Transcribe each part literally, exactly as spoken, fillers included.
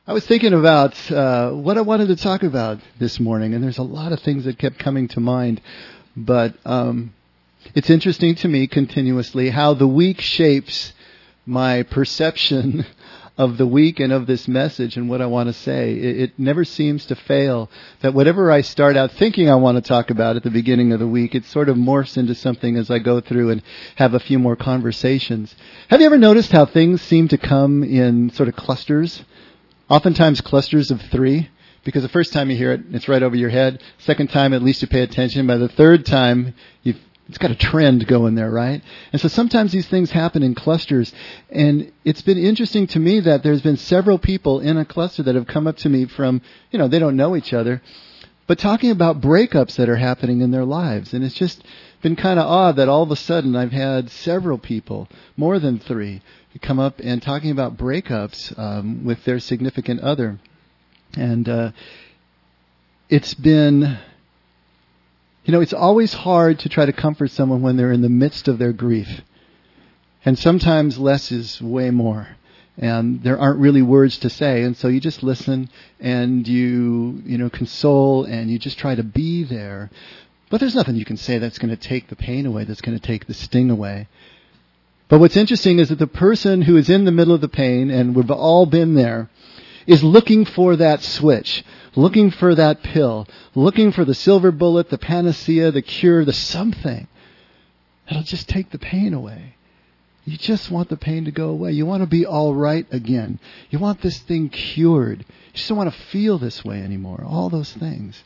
I was thinking about uh, what I wanted to talk about this morning, and there's a lot of things that kept coming to mind. But um, it's interesting to me continuously how the week shapes my perception of the week and of this message and what I want to say. It, it never seems to fail that whatever I start out thinking I want to talk about at the beginning of the week, it sort of morphs into something as I go through and have a few more conversations. Have you ever noticed how things seem to come in sort of clusters? Oftentimes clusters of three, because the first time you hear it, it's right over your head. Second time, at least you pay attention. By the third time, you've, it's got a trend going there, right? And so sometimes these things happen in clusters. And it's been interesting to me that there's been several people in a cluster that have come up to me from, you know, they don't know each other, but talking about breakups that are happening in their lives. And it's just been kind of odd that all of a sudden I've had several people, more than three, come up and talking about breakups um, with their significant other. And uh, it's been, you know, it's always hard to try to comfort someone when they're in the midst of their grief. And sometimes less is way more. And there aren't really words to say. And so you just listen and you, you know, console and you just try to be there. But there's nothing you can say that's going to take the pain away, that's going to take the sting away. But what's interesting is that the person who is in the middle of the pain, and we've all been there, is looking for that switch, looking for that pill, looking for the silver bullet, the panacea, the cure, the something that'll just take the pain away. You just want the pain to go away. You want to be all right again. You want this thing cured. You just don't want to feel this way anymore. All those things.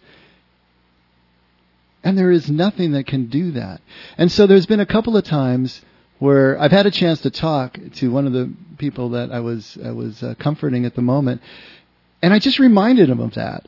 And there is nothing that can do that. And so there's been a couple of times where I've had a chance to talk to one of the people that I was I was uh, comforting at the moment, and I just reminded him of that.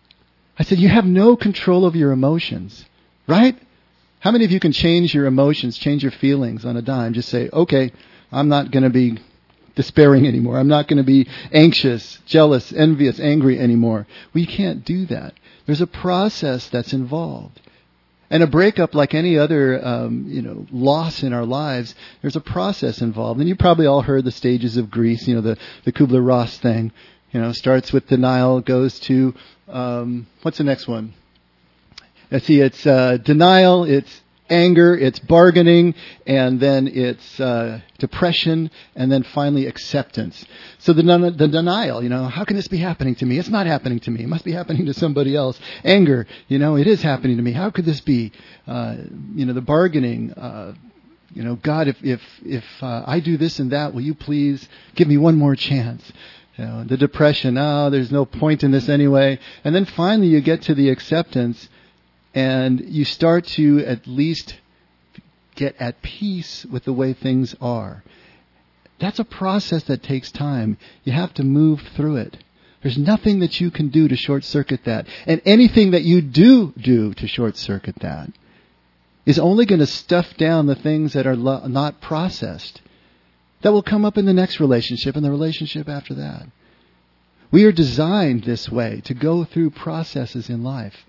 I said, you have no control of your emotions, right? How many of you can change your emotions, change your feelings on a dime? Just say, okay, I'm not going to be despairing anymore. I'm not going to be anxious, jealous, envious, angry anymore. We can't do that. There's a process that's involved. And a breakup, like any other, um, you know, loss in our lives, there's a process involved. And you probably all heard the stages of grief, you know, the, the Kubler-Ross thing. You know, starts with denial, goes to, um, what's the next one? Let's see, it's uh, denial, it's anger, it's bargaining, and then it's uh, depression, and then finally acceptance. So the, the denial, you know, how can this be happening to me? It's not happening to me. It must be happening to somebody else. Anger, you know, it is happening to me. How could this be? Uh, you know, the bargaining, uh, you know, God, if if if uh, I do this and that, will you please give me one more chance? You know, the depression, oh, there's no point in this anyway. And then finally you get to the acceptance, and you start to at least get at peace with the way things are. That's a process that takes time. You have to move through it. There's nothing that you can do to short-circuit that. And anything that you do do to short-circuit that is only going to stuff down the things that are lo- not processed. That will come up in the next relationship and the relationship after that. We are designed this way, to go through processes in life.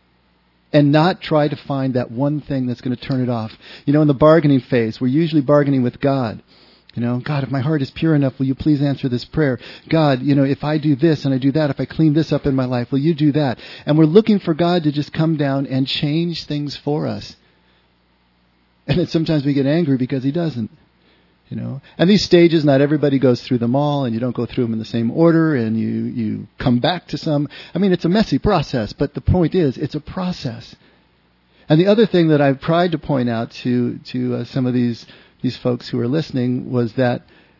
And not try to find that one thing that's going to turn it off. You know, in the bargaining phase, we're usually bargaining with God. You know, God, if my heart is pure enough, will you please answer this prayer? God, you know, if I do this and I do that, if I clean this up in my life, will you do that? And we're looking for God to just come down and change things for us. And then sometimes we get angry because He doesn't. You know, and these stages, not everybody goes through them all, and you don't go through them in the same order, and you, you come back to some. I mean, it's a messy process, but the point is, it's a process. And the other thing that I've tried to point out to to uh, some of these these folks who are listening was that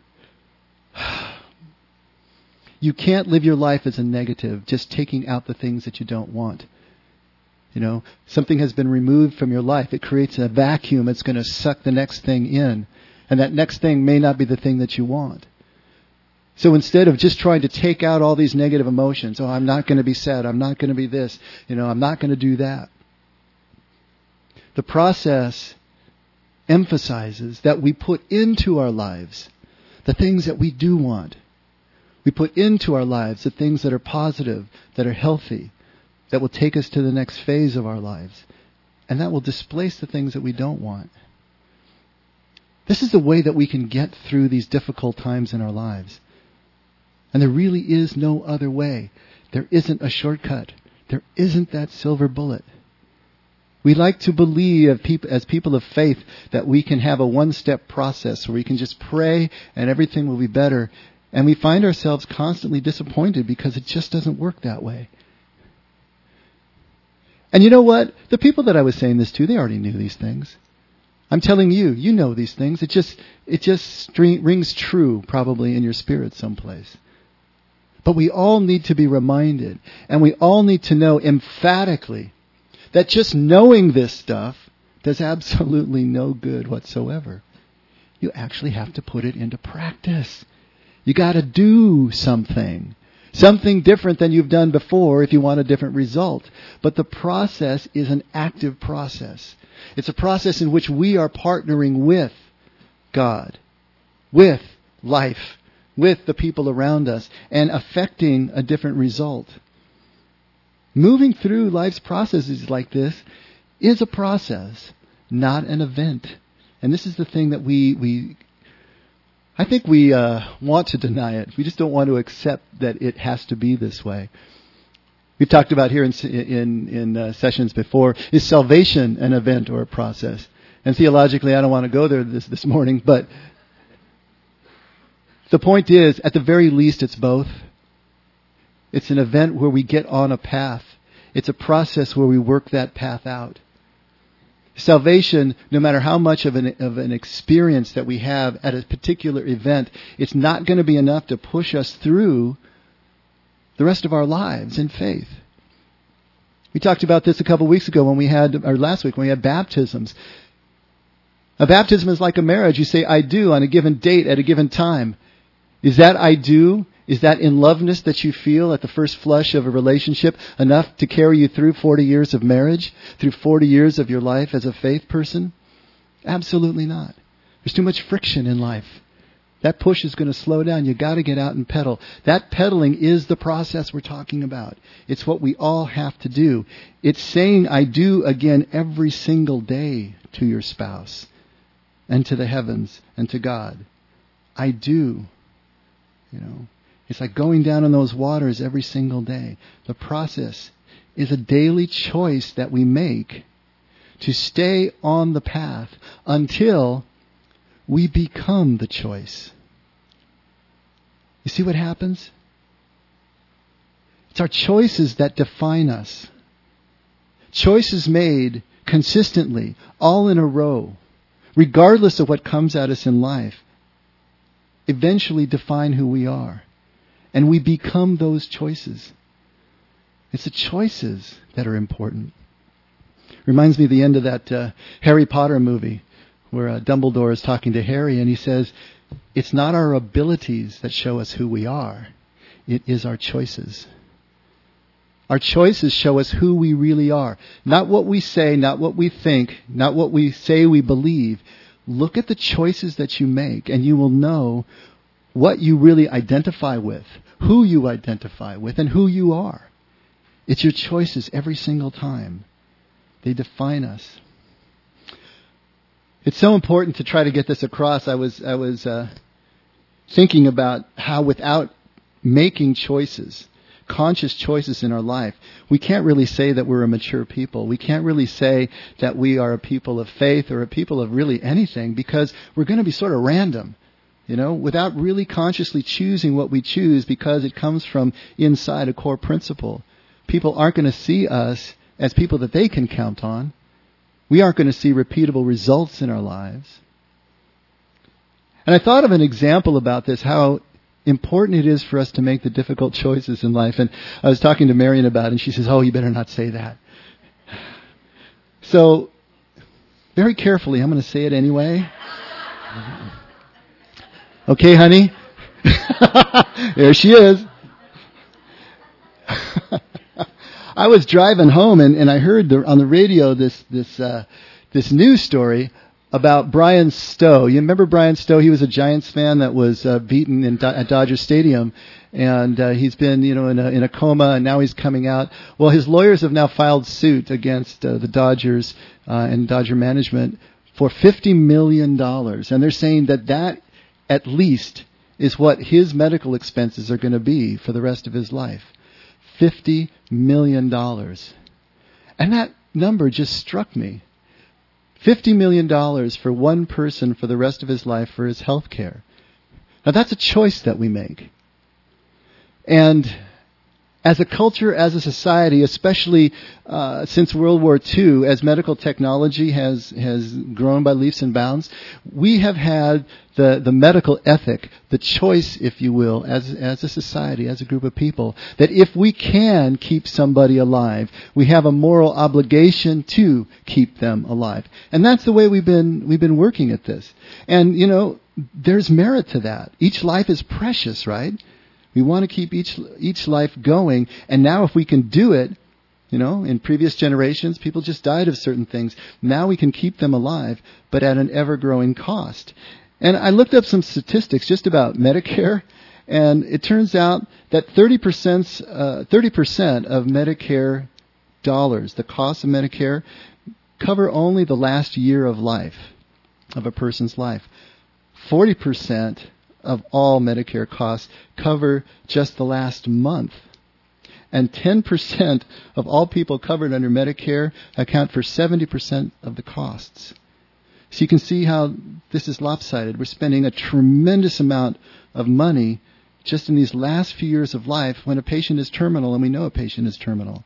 you can't live your life as a negative, just taking out the things that you don't want. You know, something has been removed from your life. It creates a vacuum. It's going to suck the next thing in. And that next thing may not be the thing that you want. So instead of just trying to take out all these negative emotions, oh, I'm not going to be sad, I'm not going to be this, you know, I'm not going to do that. The process emphasizes that we put into our lives the things that we do want. We put into our lives the things that are positive, that are healthy, that will take us to the next phase of our lives. And that will displace the things that we don't want. This is the way that we can get through these difficult times in our lives. And there really is no other way. There isn't a shortcut. There isn't that silver bullet. We like to believe as people of faith that we can have a one-step process where we can just pray and everything will be better. And we find ourselves constantly disappointed because it just doesn't work that way. And you know what? The people that I was saying this to, they already knew these things. I'm telling you, you know these things. It just it just string, rings true probably in your spirit someplace. But we all need to be reminded, and we all need to know emphatically that just knowing this stuff does absolutely no good whatsoever. You actually have to put it into practice. You got to do something. Something different than you've done before if you want a different result. But the process is an active process. It's a process in which we are partnering with God, with life, with the people around us, and affecting a different result. Moving through life's processes like this is a process, not an event. And this is the thing that we, we I think we uh, want to deny it. We just don't want to accept that it has to be this way. We've talked about here in in, in uh, sessions before, is salvation an event or a process? And theologically, I don't want to go there this, this morning, but the point is, at the very least, it's both. It's an event where we get on a path. It's a process where we work that path out. Salvation, no matter how much of an, of an experience that we have at a particular event, it's not going to be enough to push us through the rest of our lives in faith. We talked about this a couple weeks ago when we had, or last week when we had baptisms. A baptism is like a marriage. You say, I do, on a given date at a given time. Is that I do? Is that in loveness that you feel at the first flush of a relationship enough to carry you through forty years of marriage, through forty years of your life as a faith person? Absolutely not. There's too much friction in life. That push is going to slow down. You've got to get out and pedal. That pedaling is the process we're talking about. It's what we all have to do. It's saying I do again every single day to your spouse and to the heavens and to God. I do. You know, it's like going down in those waters every single day. The process is a daily choice that we make to stay on the path until we become the choice. You see what happens? It's our choices that define us. Choices made consistently, all in a row, regardless of what comes at us in life, eventually define who we are. And we become those choices. It's the choices that are important. Reminds me of the end of that uh, Harry Potter movie where uh, Dumbledore is talking to Harry and he says, it's not our abilities that show us who we are. It is our choices. Our choices show us who we really are. Not what we say, not what we think, not what we say we believe. Look at the choices that you make and you will know what you really identify with, who you identify with, and who you are. It's your choices every single time. They define us. It's so important to try to get this across. I was I was uh, thinking about how without making choices, conscious choices in our life, we can't really say that we're a mature people. We can't really say that we are a people of faith or a people of really anything because we're going to be sort of random, you know, without really consciously choosing what we choose because it comes from inside a core principle. People aren't going to see us as people that they can count on. We aren't going to see repeatable results in our lives. And I thought of an example about this, how important it is for us to make the difficult choices in life. And I was talking to Marion about it, and she says, oh, you better not say that. So, very carefully, I'm going to say it anyway. Okay, honey? There she is. I was driving home and, and I heard the, on the radio this this uh, this news story about Brian Stowe. You remember Brian Stowe? He was a Giants fan that was uh, beaten in Do- at Dodger Stadium, and uh, he's been you know in a in a coma, and now he's coming out. Well, his lawyers have now filed suit against uh, the Dodgers uh, and Dodger management for fifty million dollars, and they're saying that that at least is what his medical expenses are going to be for the rest of his life. fifty million dollars. And that number just struck me. fifty million dollars for one person for the rest of his life for his health care. Now that's a choice that we make. And as a culture, as a society, especially uh, since World War Two, as medical technology has has grown by leaps and bounds, we have had the, the medical ethic, the choice, if you will, as as a society, as a group of people, that if we can keep somebody alive, we have a moral obligation to keep them alive. And that's the way we've been we've been working at this. And, you know, there's merit to that. Each life is precious, right? We want to keep each each life going. And now if we can do it, you know, in previous generations, people just died of certain things. Now we can keep them alive, but at an ever-growing cost. And I looked up some statistics just about Medicare, and it turns out that thirty percent, uh, thirty percent of Medicare dollars, the cost of Medicare, cover only the last year of life, of a person's life. forty percent of all Medicare costs cover just the last month. And ten percent of all people covered under Medicare account for seventy percent of the costs. So you can see how this is lopsided. We're spending a tremendous amount of money just in these last few years of life when a patient is terminal, and we know a patient is terminal.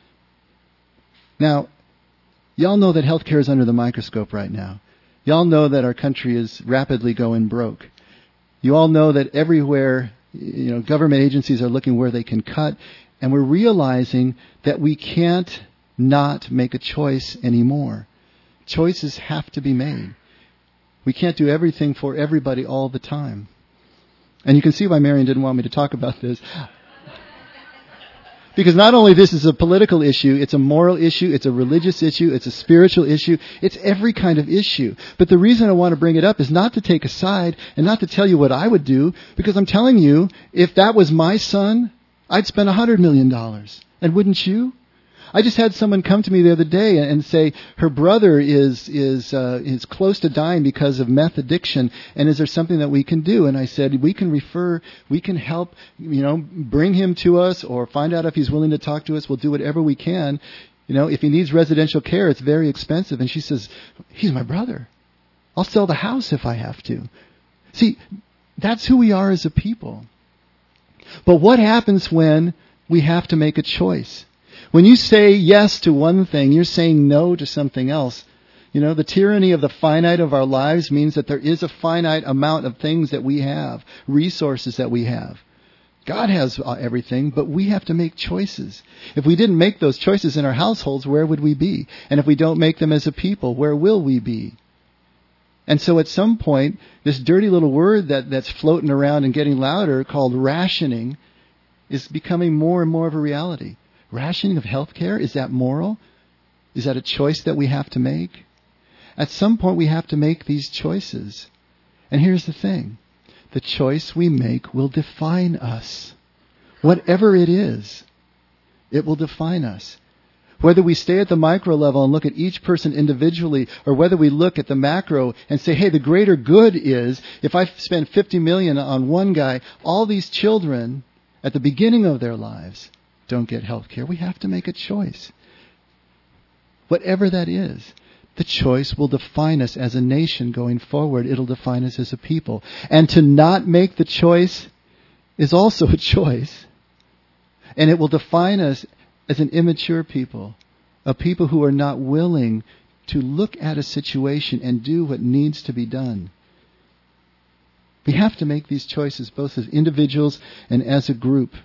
Now, y'all know that healthcare is under the microscope right now. Y'all know that our country is rapidly going broke. You all know that everywhere, you know, government agencies are looking where they can cut, and we're realizing that we can't not make a choice anymore. Choices have to be made. We can't do everything for everybody all the time. And you can see why Marion didn't want me to talk about this. Because not only this is a political issue, it's a moral issue, it's a religious issue, it's a spiritual issue, it's every kind of issue. But the reason I want to bring it up is not to take a side and not to tell you what I would do, because I'm telling you, if that was my son, I'd spend one hundred million dollars. And wouldn't you? I just had someone come to me the other day and say her brother is is uh, is close to dying because of meth addiction, and is there something that we can do? And I said, we can refer, we can help, you know, bring him to us or find out if he's willing to talk to us. We'll do whatever we can. You know, if he needs residential care, it's very expensive. And she says, he's my brother. I'll sell the house if I have to. See, that's who we are as a people. But what happens when we have to make a choice? When you say yes to one thing, you're saying no to something else. You know, the tyranny of the finite of our lives means that there is a finite amount of things that we have, resources that we have. God has everything, but we have to make choices. If we didn't make those choices in our households, where would we be? And if we don't make them as a people, where will we be? And so at some point, this dirty little word that, that's floating around and getting louder called rationing is becoming more and more of a reality. Rationing of healthcare, is that moral? Is that a choice that we have to make? At some point we have to make these choices. And here's the thing. The choice we make will define us. Whatever it is, it will define us. Whether we stay at the micro level and look at each person individually, or whether we look at the macro and say, hey, the greater good is, if I spend fifty million dollars on one guy, all these children at the beginning of their lives don't get health care. We have to make a choice. Whatever that is, the choice will define us as a nation going forward. It'll define us as a people. And to not make the choice is also a choice. And it will define us as an immature people, a people who are not willing to look at a situation and do what needs to be done. We have to make these choices both as individuals and as a group.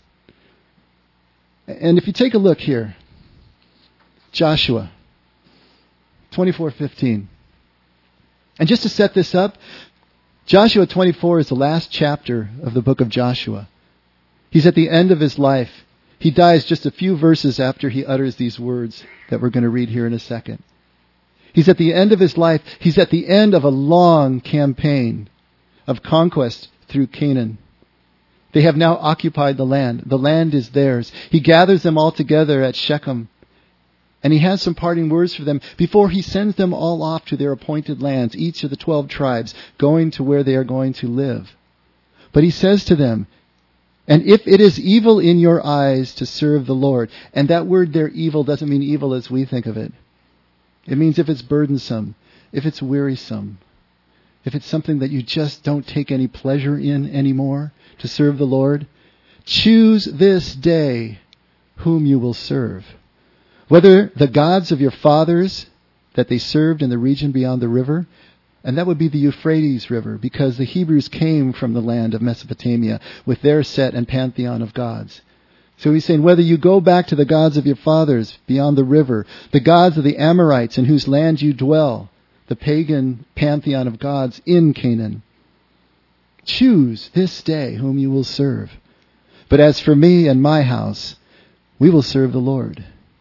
And if you take a look here, Joshua twenty-four fifteen. And just to set this up, Joshua twenty-four is the last chapter of the book of Joshua. He's at the end of his life. He dies just a few verses after he utters these words that we're going to read here in a second. He's at the end of his life. He's at the end of a long campaign of conquest through Canaan. They have now occupied the land. The land is theirs. He gathers them all together at Shechem. And he has some parting words for them before he sends them all off to their appointed lands, each of the twelve tribes, going to where they are going to live. But he says to them, and if it is evil in your eyes to serve the Lord, and that word there, evil, doesn't mean evil as we think of it. It means if it's burdensome, if it's wearisome, if it's something that you just don't take any pleasure in anymore to serve the Lord, choose this day whom you will serve. Whether the gods of your fathers that they served in the region beyond the river, and that would be the Euphrates River, because the Hebrews came from the land of Mesopotamia with their set and pantheon of gods. So he's saying, whether you go back to the gods of your fathers beyond the river, the gods of the Amorites in whose land you dwell, the pagan pantheon of gods in Canaan, choose this day whom you will serve. But as for me and my house, we will serve the Lord.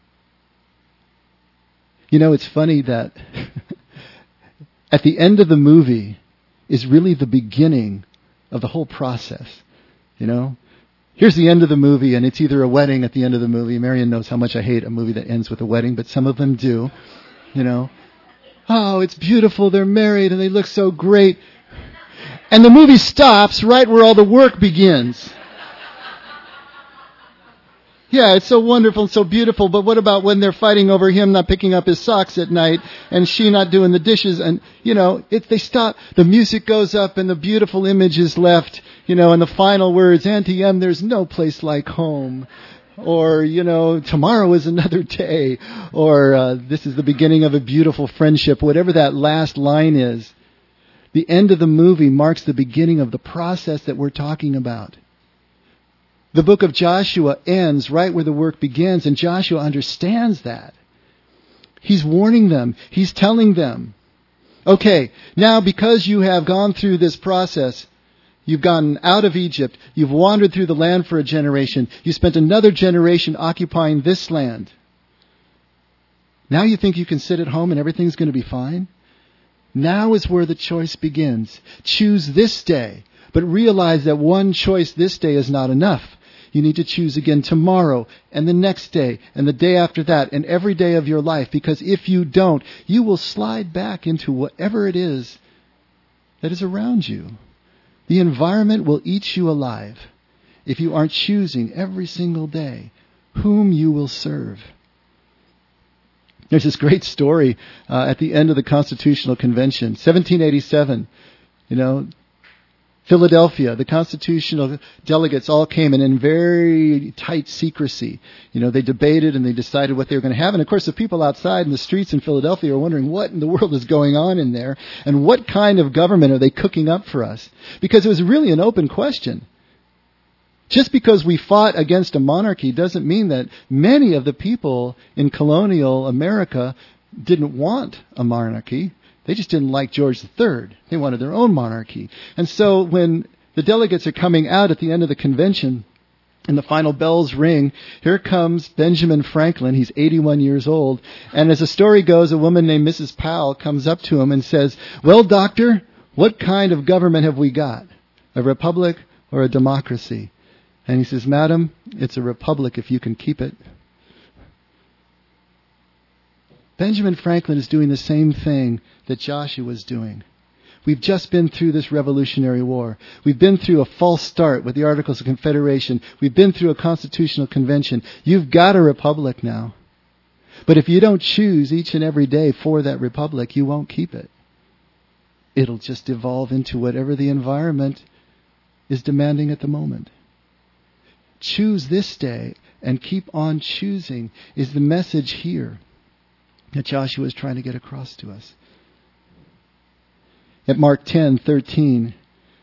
You know, it's funny that at the end of the movie is really the beginning of the whole process. You know, here's the end of the movie, and it's either a wedding at the end of the movie. Marion knows how much I hate a movie that ends with a wedding, but some of them do. You know, oh, it's beautiful, they're married, and they look so great. And the movie stops right where all the work begins. Yeah, it's so wonderful and so beautiful, but what about when they're fighting over him not picking up his socks at night and she not doing the dishes? And, you know, it, they stop, the music goes up and the beautiful image is left, you know, and the final words, Auntie M, there's no place like home. Or, you know, tomorrow is another day. Or uh, this is the beginning of a beautiful friendship. Whatever that last line is, the end of the movie marks the beginning of the process that we're talking about. The book of Joshua ends right where the work begins, and Joshua understands that. He's warning them. He's telling them, okay, now because you have gone through this process, you've gotten out of Egypt, you've wandered through the land for a generation, you spent another generation occupying this land. Now you think you can sit at home and everything's going to be fine? Now is where the choice begins. Choose this day, but realize that one choice this day is not enough. You need to choose again tomorrow and the next day and the day after that and every day of your life, because if you don't, you will slide back into whatever it is that is around you. The environment will eat you alive if you aren't choosing every single day whom you will serve. There's this great story uh, at the end of the Constitutional Convention, seventeen eighty-seven, you know, Philadelphia, the constitutional delegates all came in in very tight secrecy. You know, they debated and they decided what they were going to have. And of course, the people outside in the streets in Philadelphia are wondering what in the world is going on in there and what kind of government are they cooking up for us? Because it was really an open question. Just because we fought against a monarchy doesn't mean that many of the people in colonial America didn't want a monarchy. They just didn't like George the Third. They wanted their own monarchy. And so when the delegates are coming out at the end of the convention and the final bells ring, here comes Benjamin Franklin. He's eighty-one years old. And as the story goes, a woman named Missus Powell comes up to him and says, well, doctor, what kind of government have we got? A republic or a democracy? And he says, madam, it's a republic if you can keep it. Benjamin Franklin is doing the same thing that Joshua was doing. We've just been through this Revolutionary War. We've been through a false start with the Articles of Confederation. We've been through a constitutional convention. You've got a republic now. But if you don't choose each and every day for that republic, you won't keep it. It'll just evolve into whatever the environment is demanding at the moment. Choose this day and keep on choosing is the message here that Joshua is trying to get across to us. At Mark ten thirteen,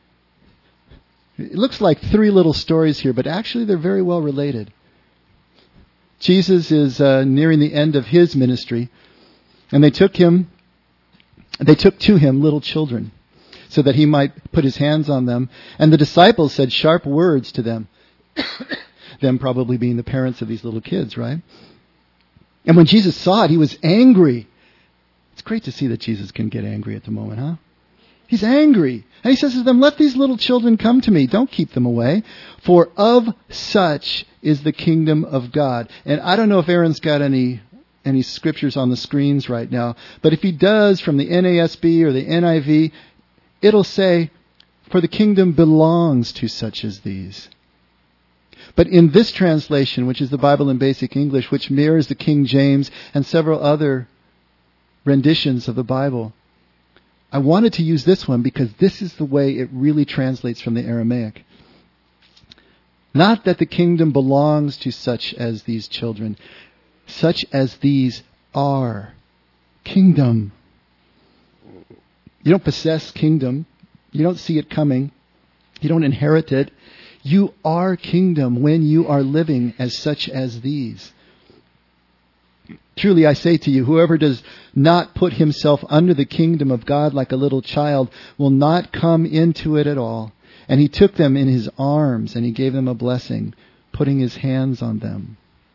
it looks like three little stories here, but actually they're very well related. Jesus is uh, nearing the end of his ministry, and they took him, they took to him little children, so that he might put his hands on them. And the disciples said sharp words to them, them probably being the parents of these little kids, right? And when Jesus saw it, he was angry. It's great to see that Jesus can get angry at the moment, huh? He's angry. And he says to them, let these little children come to me. Don't keep them away. For of such is the kingdom of God. And I don't know if Aaron's got any any scriptures on the screens right now. But if he does, from the N A S B or the N I V, it'll say, For the kingdom belongs to such as these. But in this translation, which is the Bible in Basic English, which mirrors the King James and several other renditions of the Bible, I wanted to use this one because this is the way it really translates from the Aramaic. Not that the kingdom belongs to such as these children. Such as these are kingdom. You don't possess kingdom. You don't see it coming. You don't inherit it. You are kingdom when you are living as such as these. Truly I say to you, whoever does not put himself under the kingdom of God like a little child will not come into it at all. And he took them in his arms and he gave them a blessing, putting his hands on them.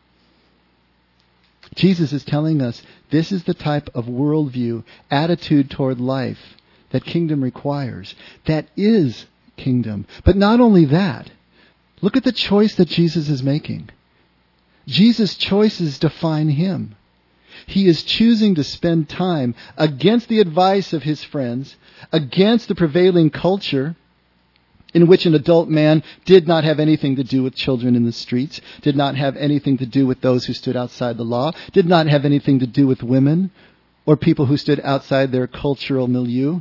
Jesus is telling us this is the type of worldview, attitude toward life that kingdom requires. That is kingdom. But not only that, look at the choice that Jesus is making. Jesus' choices define him. He is choosing to spend time against the advice of his friends, against the prevailing culture in which an adult man did not have anything to do with children in the streets, did not have anything to do with those who stood outside the law, did not have anything to do with women or people who stood outside their cultural milieu.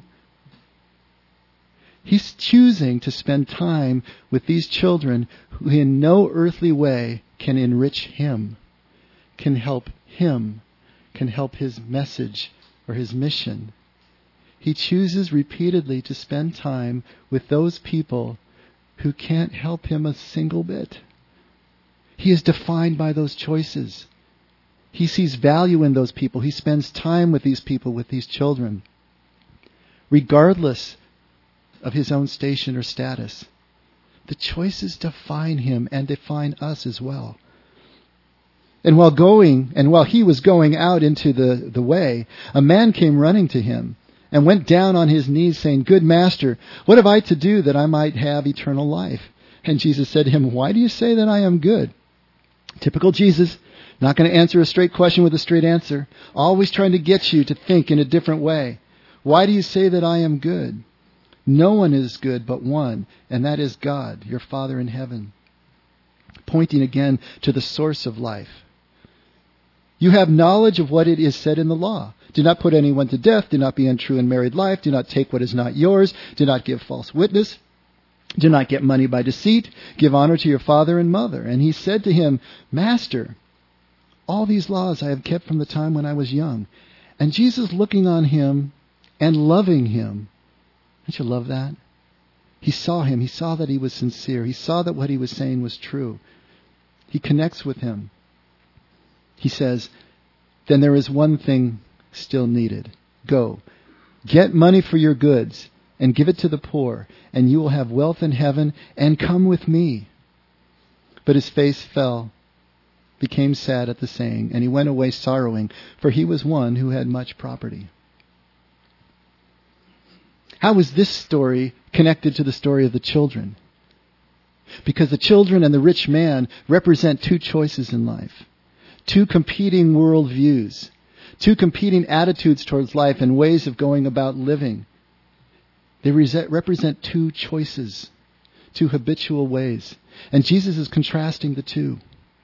He's choosing to spend time with these children who in no earthly way can enrich him, can help him, can help his message or his mission. He chooses repeatedly to spend time with those people who can't help him a single bit. He is defined by those choices. He sees value in those people. He spends time with these people, with these children, regardless of his own station or status. The choices define him and define us as well. And while going, and while he was going out into the, the way, a man came running to him and went down on his knees saying, "Good master, what have I to do that I might have eternal life?" And Jesus said to him, "Why do you say that I am good?" Typical Jesus, not going to answer a straight question with a straight answer. Always trying to get you to think in a different way. Why do you say that I am good? No one is good but one, and that is God, your Father in heaven. Pointing again to the source of life. You have knowledge of what it is said in the law. Do not put anyone to death. Do not be untrue in married life. Do not take what is not yours. Do not give false witness. Do not get money by deceit. Give honor to your father and mother. And he said to him, "Master, all these laws I have kept from the time when I was young." And Jesus, looking on him and loving him, don't you love that? He saw him. He saw that he was sincere. He saw that what he was saying was true. He connects with him. He says, "Then there is one thing still needed. Go, get money for your goods and give it to the poor, and you will have wealth in heaven, and come with me." But his face fell, became sad at the saying, and he went away sorrowing, for he was one who had much property. How is this story connected to the story of the children? Because the children and the rich man represent two choices in life. Two competing worldviews. Two competing attitudes towards life and ways of going about living. They represent two choices. Two habitual ways. And Jesus is contrasting the two.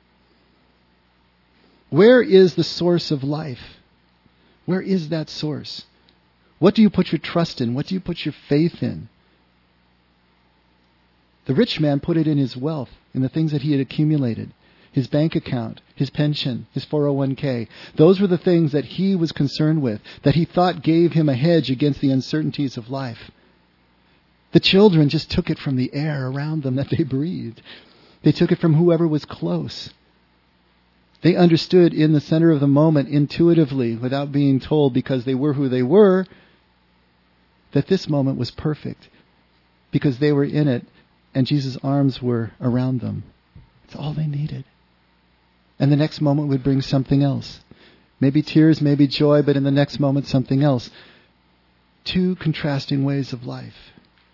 Where is the source of life? Where is that source? What do you put your trust in? What do you put your faith in? The rich man put it in his wealth, in the things that he had accumulated. His bank account, his pension, his four oh one k. Those were the things that he was concerned with, that he thought gave him a hedge against the uncertainties of life. The children just took it from the air around them that they breathed. They took it from whoever was close. They understood in the center of the moment intuitively, without being told, because they were who they were, that this moment was perfect because they were in it and Jesus' arms were around them. It's all they needed. And the next moment would bring something else. Maybe tears, maybe joy, but in the next moment something else. Two contrasting ways of life.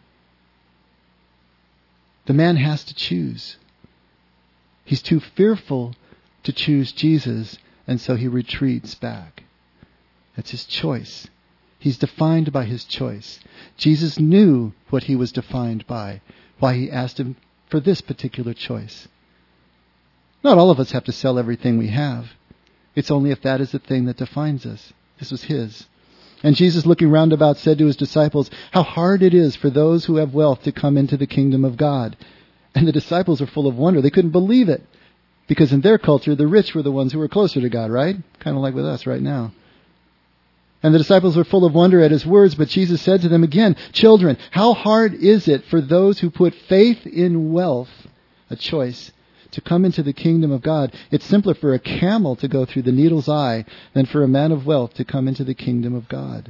The man has to choose. He's too fearful to choose Jesus, and so he retreats back. That's his choice. He's defined by his choice. Jesus knew what he was defined by, why he asked him for this particular choice. Not all of us have to sell everything we have. It's only if that is the thing that defines us. This was his. And Jesus, looking round about, said to his disciples, how hard it is for those who have wealth to come into the kingdom of God. And the disciples are full of wonder. They couldn't believe it. Because in their culture, the rich were the ones who were closer to God, right? Kind of like with us right now. And the disciples were full of wonder at his words, but Jesus said to them again, children, how hard is it for those who put faith in wealth, a choice, to come into the kingdom of God? It's simpler for a camel to go through the needle's eye than for a man of wealth to come into the kingdom of God.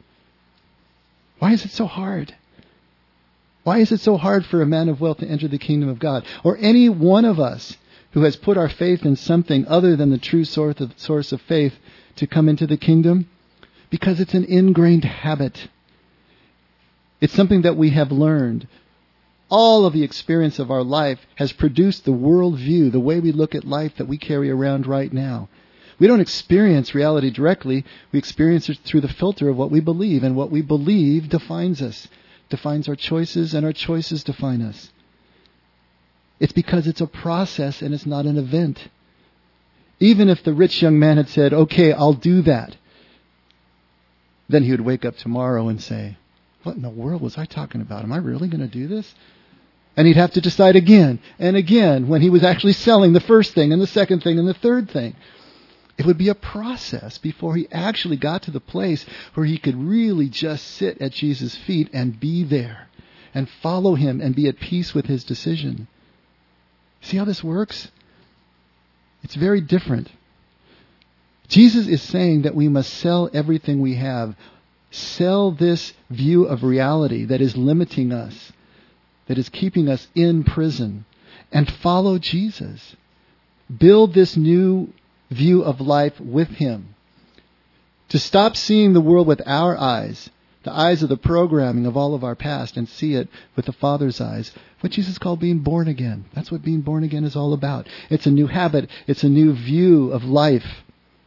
Why is it so hard? Why is it so hard for a man of wealth to enter the kingdom of God? Or any one of us who has put our faith in something other than the true source of, source of faith to come into the kingdom? Because it's an ingrained habit. It's something that we have learned. All of the experience of our life has produced the worldview, the way we look at life that we carry around right now. We don't experience reality directly. We experience it through the filter of what we believe. And what we believe defines us, defines our choices, and our choices define us. It's because it's a process and it's not an event. Even if the rich young man had said, okay, I'll do that, then he would wake up tomorrow and say, what in the world was I talking about? Am I really going to do this? And he'd have to decide again and again when he was actually selling the first thing and the second thing and the third thing. It would be a process before he actually got to the place where he could really just sit at Jesus' feet and be there and follow him and be at peace with his decision. See how this works? It's very different. Jesus is saying that we must sell everything we have. Sell this view of reality that is limiting us, that is keeping us in prison, and follow Jesus. Build this new view of life with him. To stop seeing the world with our eyes, the eyes of the programming of all of our past, and see it with the Father's eyes. What Jesus called being born again. That's what being born again is all about. It's a new habit. It's a new view of life.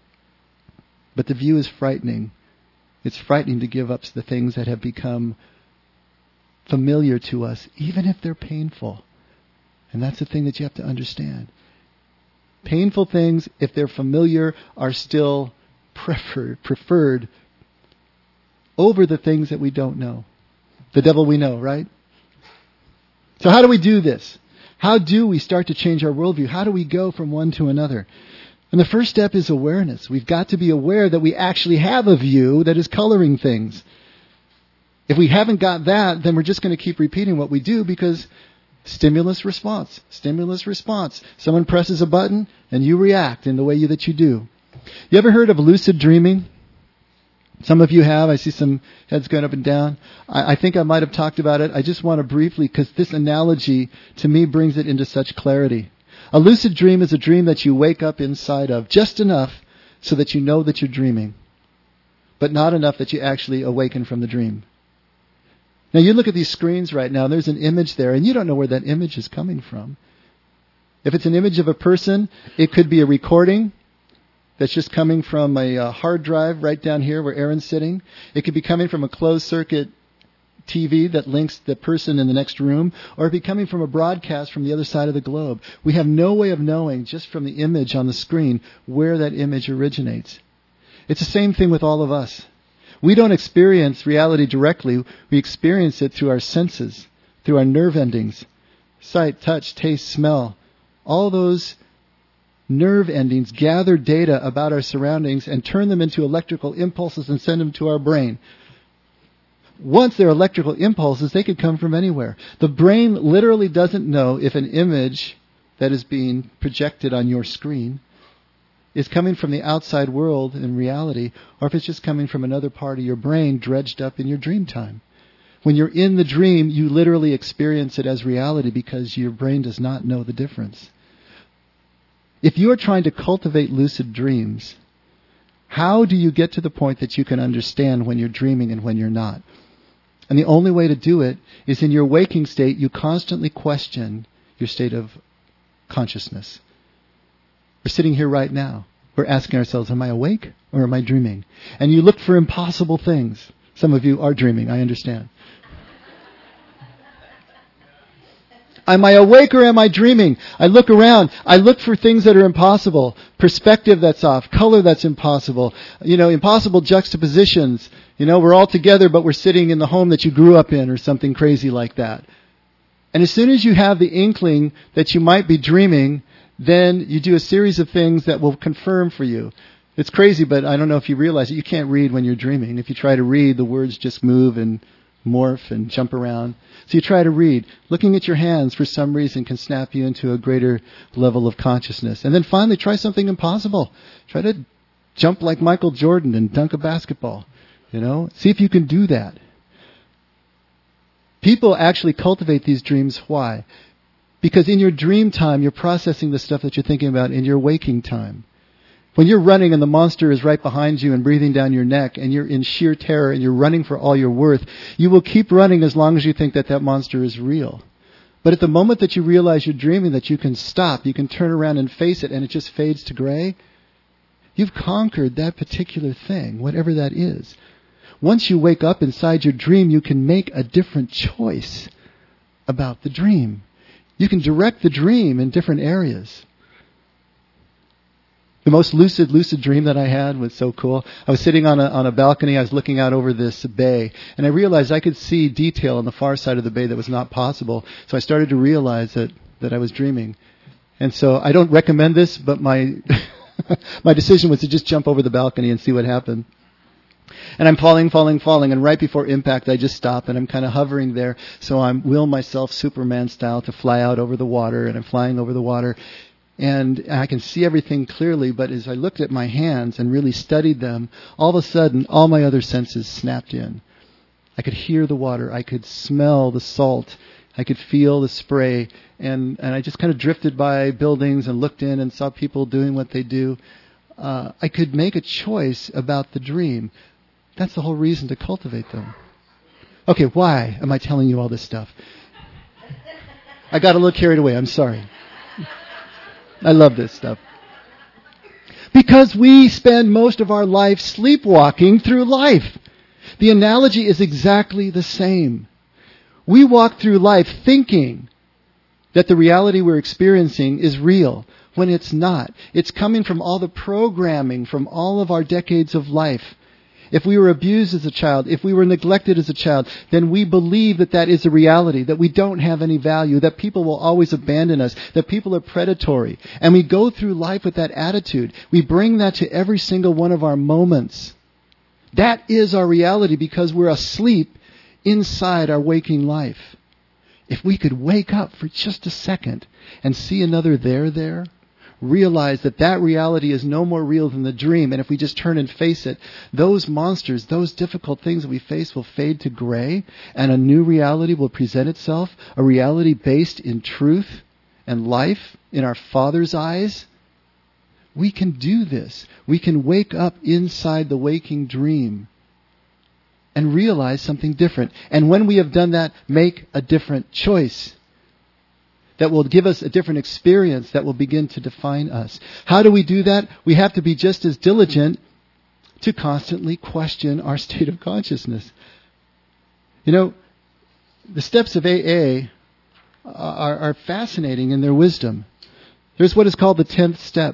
But the view is frightening. It's frightening to give up the things that have become familiar to us, even if they're painful. And that's the thing that you have to understand. Painful things, if they're familiar, are still prefer- preferred over the things that we don't know. The devil we know, right? So how do we do this? How do we start to change our worldview? How do we go from one to another? And the first step is awareness. We've got to be aware that we actually have a view that is coloring things. If we haven't got that, then we're just going to keep repeating what we do because stimulus response, stimulus response. Someone presses a button and you react in the way you, that you do. You ever heard of lucid dreaming? Some of you have. I see some heads going up and down. I, I think I might have talked about it. I just want to briefly, because this analogy to me brings it into such clarity. A lucid dream is a dream that you wake up inside of just enough so that you know that you're dreaming, but not enough that you actually awaken from the dream. Now you look at these screens right now, and there's an image there, and you don't know where that image is coming from. If it's an image of a person, it could be a recording that's just coming from a uh, hard drive right down here where Aaron's sitting. It could be coming from a closed circuit T V that links the person in the next room, or it could be coming from a broadcast from the other side of the globe. We have no way of knowing just from the image on the screen where that image originates. It's the same thing with all of us. We don't experience reality directly. We experience it through our senses, through our nerve endings. Sight, touch, taste, smell. All those nerve endings gather data about our surroundings and turn them into electrical impulses and send them to our brain. Once they're electrical impulses, they could come from anywhere. The brain literally doesn't know if an image that is being projected on your screen is coming from the outside world in reality, or if it's just coming from another part of your brain dredged up in your dream time. When you're in the dream, you literally experience it as reality because your brain does not know the difference. If you are trying to cultivate lucid dreams, how do you get to the point that you can understand when you're dreaming and when you're not? And the only way to do it is in your waking state, you constantly question your state of consciousness. We're sitting here right now. we're asking ourselves, am I awake or am I dreaming? And you look for impossible things. Some of you are dreaming, I understand. Am I awake or am I dreaming? I look around. I look for things that are impossible. Perspective that's off. Color that's impossible. You know, impossible juxtapositions. You know, we're all together, but we're sitting in the home that you grew up in or something crazy like that. And as soon as you have the inkling that you might be dreaming, then you do a series of things that will confirm for you. It's crazy, but I don't know if you realize it. You can't read when you're dreaming. If you try to read, the words just move and morph and jump around. So you try to read. Looking at your hands for some reason can snap you into a greater level of consciousness. And then finally try something impossible. Try to jump like Michael Jordan and dunk a basketball. You know, see if you can do that. People actually cultivate these dreams. Why? Because in your dream time, you're processing the stuff that you're thinking about in your waking time. When you're running and the monster is right behind you and breathing down your neck and you're in sheer terror and you're running for all you're worth, you will keep running as long as you think that that monster is real. But at the moment that you realize you're dreaming, that you can stop, you can turn around and face it and it just fades to gray, you've conquered that particular thing, whatever that is. Once you wake up inside your dream, you can make a different choice about the dream. You can direct the dream in different areas. The most lucid, lucid dream that I had was so cool. I was sitting on a, on a balcony. I was looking out over this bay, and I realized I could see detail on the far side of the bay that was not possible. So I started to realize that, that I was dreaming. And so I don't recommend this, but my my decision was to just jump over the balcony and see what happened. And I'm falling, falling, falling, and right before impact, I just stop, and I'm kind of hovering there. So I will myself Superman style to fly out over the water, and I'm flying over the water. And I can see everything clearly, but as I looked at my hands and really studied them, all of a sudden, all my other senses snapped in. I could hear the water. I could smell the salt. I could feel the spray. And, and I just kind of drifted by buildings and looked in and saw people doing what they do. Uh, I could make a choice about the dream. That's the whole reason to cultivate them. Okay, why am I telling you all this stuff? I got a little carried away. I'm sorry. I love this stuff. Because we spend most of our life sleepwalking through life. The analogy is exactly the same. We walk through life thinking that the reality we're experiencing is real, when it's not. It's coming from all the programming from all of our decades of life. If we were abused as a child, if we were neglected as a child, then we believe that that is a reality, that we don't have any value, that people will always abandon us, that people are predatory. And we go through life with that attitude. We bring that to every single one of our moments. That is our reality because we're asleep inside our waking life. If we could wake up for just a second and see another there there, realize that that reality is no more real than the dream. And if we just turn and face it, those monsters, those difficult things that we face will fade to gray, and a new reality will present itself, a reality based in truth and life in our Father's eyes. We can do this. We can wake up inside the waking dream and realize something different. And when we have done that, make a different choice that will give us a different experience that will begin to define us. How do we do that? We have to be just as diligent to constantly question our state of consciousness. You know, the steps of A A are, are fascinating in their wisdom. There's what is called the tenth step.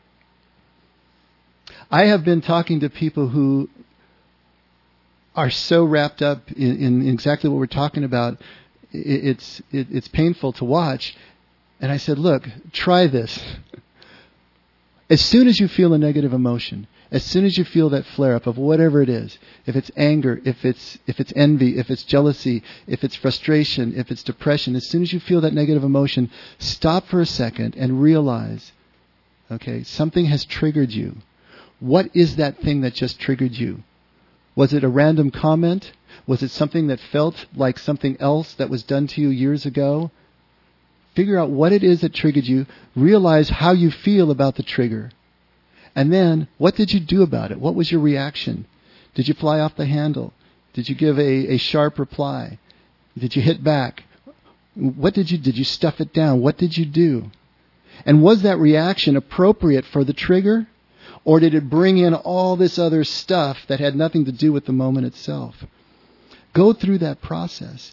I have been talking to people who are so wrapped up in, in exactly what we're talking about. It's it, it's painful to watch. And I said, look, try this. As soon as you feel a negative emotion, as soon as you feel that flare-up of whatever it is, if it's anger, if it's if it's envy, if it's jealousy, if it's frustration, if it's depression, as soon as you feel that negative emotion, stop for a second and realize, okay, something has triggered you. What is that thing that just triggered you? Was it a random comment? Was it something that felt like something else that was done to you years ago? Figure out what it is that triggered you. Realize how you feel about the trigger. And then, what did you do about it? What was your reaction? Did you fly off the handle? Did you give a, a sharp reply? Did you hit back? What did you, did you stuff it down? What did you do? And was that reaction appropriate for the trigger? Or did it bring in all this other stuff that had nothing to do with the moment itself? Go through that process.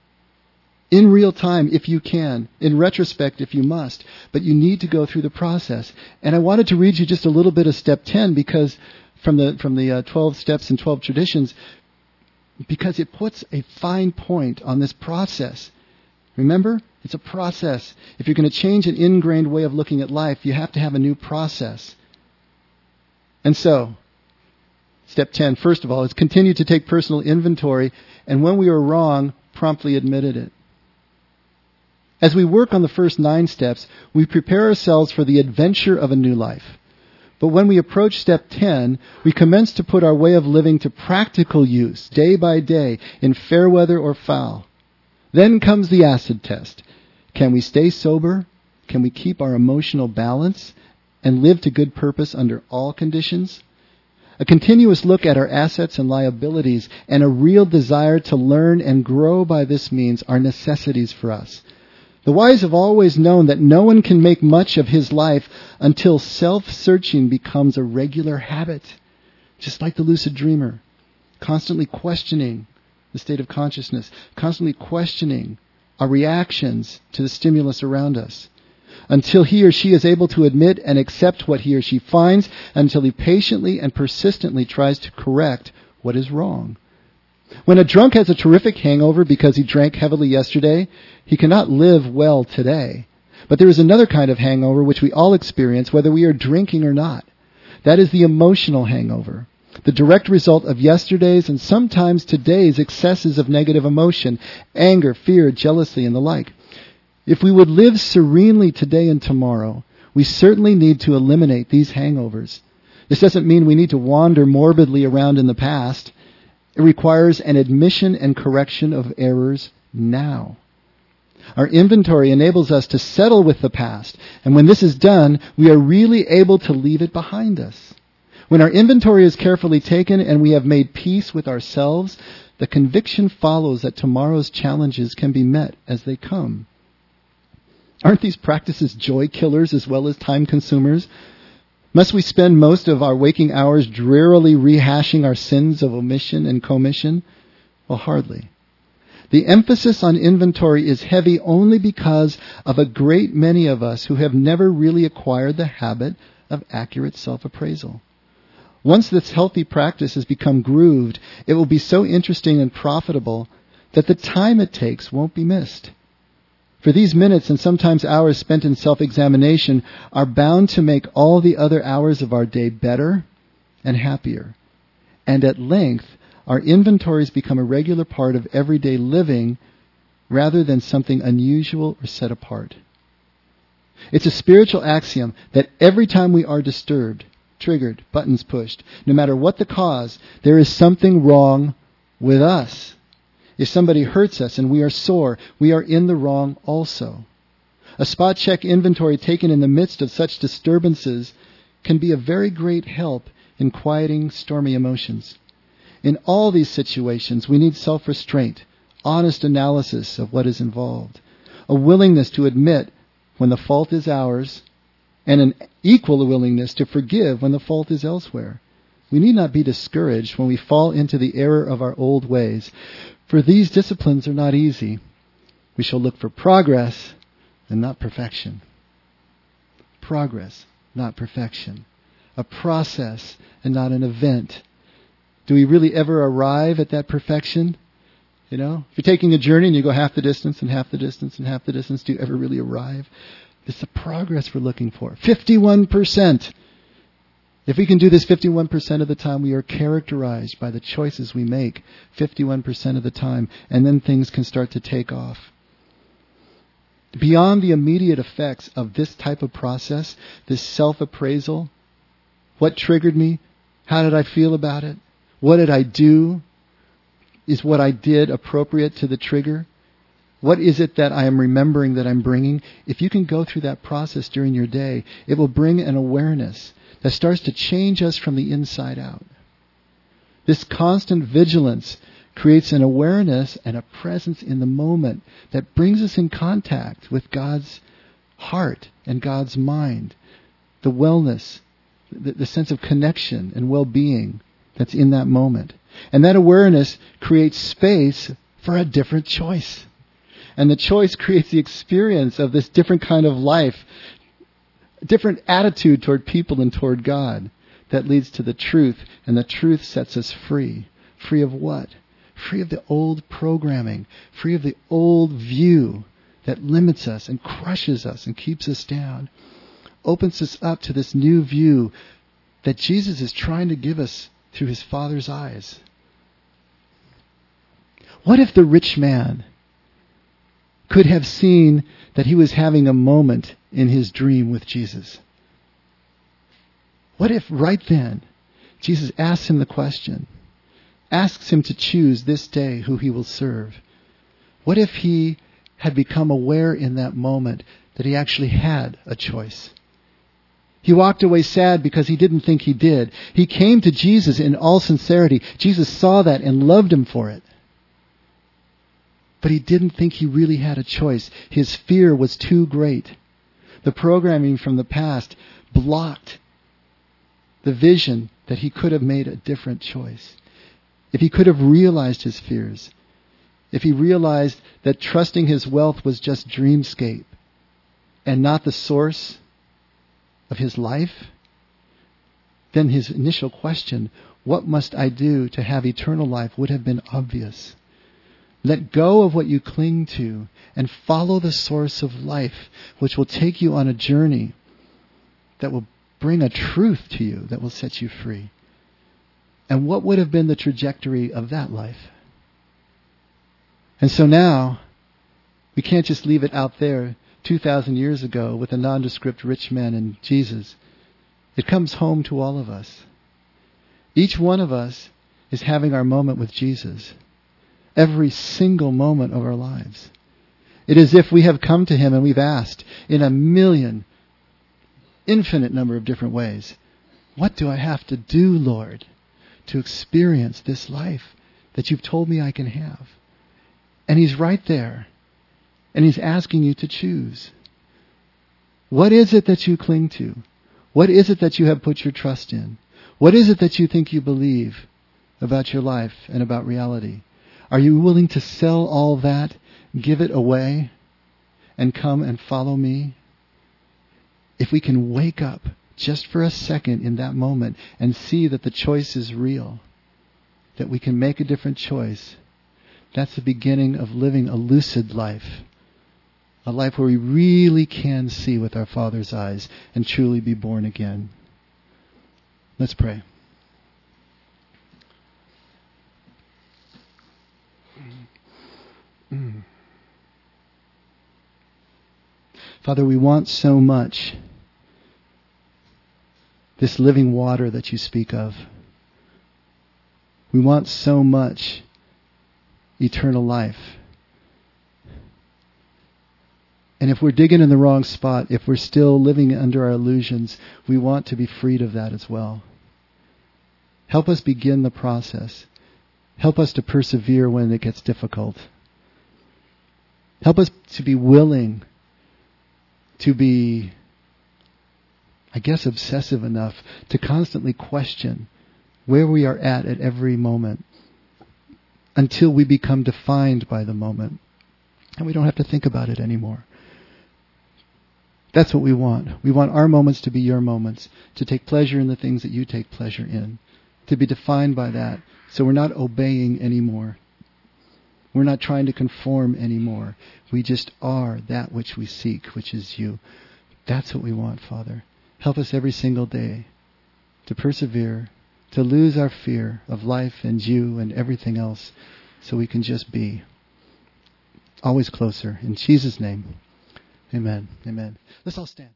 In real time, if you can. In retrospect, if you must. But you need to go through the process. And I wanted to read you just a little bit of step ten because from the from the uh, twelve steps and twelve traditions, because it puts a fine point on this process. Remember? It's a process. If you're going to change an ingrained way of looking at life, you have to have a new process. And so, step ten, first of all, is continue to take personal inventory, and when we were wrong, promptly admitted it. As we work on the first nine steps, we prepare ourselves for the adventure of a new life. But when we approach step ten, we commence to put our way of living to practical use, day by day, in fair weather or foul. Then comes the acid test. Can we stay sober? Can we keep our emotional balance and live to good purpose under all conditions? A continuous look at our assets and liabilities and a real desire to learn and grow by this means are necessities for us. The wise have always known that no one can make much of his life until self-searching becomes a regular habit, just like the lucid dreamer, constantly questioning the state of consciousness, constantly questioning our reactions to the stimulus around us, until he or she is able to admit and accept what he or she finds, until he patiently and persistently tries to correct what is wrong. When a drunk has a terrific hangover because he drank heavily yesterday, he cannot live well today. But there is another kind of hangover which we all experience whether we are drinking or not. That is the emotional hangover, the direct result of yesterday's and sometimes today's excesses of negative emotion, anger, fear, jealousy, and the like. If we would live serenely today and tomorrow, we certainly need to eliminate these hangovers. This doesn't mean we need to wander morbidly around in the past. It requires an admission and correction of errors now. Our inventory enables us to settle with the past, and when this is done, we are really able to leave it behind us. When our inventory is carefully taken and we have made peace with ourselves, the conviction follows that tomorrow's challenges can be met as they come. Aren't these practices joy killers as well as time consumers? Must we spend most of our waking hours drearily rehashing our sins of omission and commission? Well, hardly. The emphasis on inventory is heavy only because of a great many of us who have never really acquired the habit of accurate self-appraisal. Once this healthy practice has become grooved, it will be so interesting and profitable that the time it takes won't be missed. For these minutes and sometimes hours spent in self-examination are bound to make all the other hours of our day better and happier. And at length, our inventories become a regular part of everyday living rather than something unusual or set apart. It's a spiritual axiom that every time we are disturbed, triggered, buttons pushed, no matter what the cause, there is something wrong with us. If somebody hurts us and we are sore, we are in the wrong also. A spot check inventory taken in the midst of such disturbances can be a very great help in quieting stormy emotions. In all these situations, we need self-restraint, honest analysis of what is involved, a willingness to admit when the fault is ours, and an equal willingness to forgive when the fault is elsewhere. We need not be discouraged when we fall into the error of our old ways, for these disciplines are not easy. We shall look for progress and not perfection. Progress, not perfection. A process and not an event. Do we really ever arrive at that perfection? You know, if you're taking a journey and you go half the distance and half the distance and half the distance, do you ever really arrive? It's the progress we're looking for. fifty-one percent. If we can do this fifty-one percent of the time, we are characterized by the choices we make fifty-one percent of the time, and then things can start to take off. Beyond the immediate effects of this type of process, this self-appraisal, what triggered me? How did I feel about it? What did I do? Is what I did appropriate to the trigger? What is it that I am remembering that I'm bringing? If you can go through that process during your day, it will bring an awareness that starts to change us from the inside out. This constant vigilance creates an awareness and a presence in the moment that brings us in contact with God's heart and God's mind, the wellness the, the sense of connection and well-being that's in that moment. And that awareness creates space for a different choice. And the choice creates the experience of this different kind of life, a different attitude toward people and toward God that leads to the truth. And the truth sets us free. Free of what? Free of the old programming. Free of the old view that limits us and crushes us and keeps us down. Opens us up to this new view that Jesus is trying to give us through his Father's eyes. What if the rich man could have seen that he was having a moment in his dream with Jesus? What if right then Jesus asks him the question, asks him to choose this day who he will serve? What if he had become aware in that moment that he actually had a choice? He walked away sad because he didn't think he did. He came to Jesus in all sincerity. Jesus saw that and loved him for it. But he didn't think he really had a choice. His fear was too great. The programming from the past blocked the vision that he could have made a different choice. If he could have realized his fears, if he realized that trusting his wealth was just dreamscape and not the source of his life, then his initial question, what must I do to have eternal life, would have been obvious. Let go of what you cling to and follow the source of life, which will take you on a journey that will bring a truth to you that will set you free. And what would have been the trajectory of that life? And so now, we can't just leave it out there two thousand years ago with a nondescript rich man and Jesus. It comes home to all of us. Each one of us is having our moment with Jesus. Every single moment of our lives. It is as if we have come to him and we've asked in a million, infinite number of different ways, what do I have to do, Lord, to experience this life that you've told me I can have? And he's right there. And he's asking you to choose. What is it that you cling to? What is it that you have put your trust in? What is it that you think you believe about your life and about reality? Are you willing to sell all that, give it away, and come and follow me? If we can wake up just for a second in that moment and see that the choice is real, that we can make a different choice, that's the beginning of living a lucid life. A life where we really can see with our Father's eyes and truly be born again. Let's pray. Mm. Father, we want so much this living water that you speak of. We want so much eternal life. And if we're digging in the wrong spot, if we're still living under our illusions, we want to be freed of that as well. Help us begin the process. Help us to persevere when it gets difficult. Help us to be willing to be, I guess, obsessive enough to constantly question where we are at at every moment until we become defined by the moment and we don't have to think about it anymore. That's what we want. We want our moments to be your moments, to take pleasure in the things that you take pleasure in, to be defined by that, so we're not obeying anymore. We're not trying to conform anymore. We just are that which we seek, which is you. That's what we want, Father. Help us every single day to persevere, to lose our fear of life and you and everything else, so we can just be always closer. In Jesus' name, amen. Amen. Let's all stand.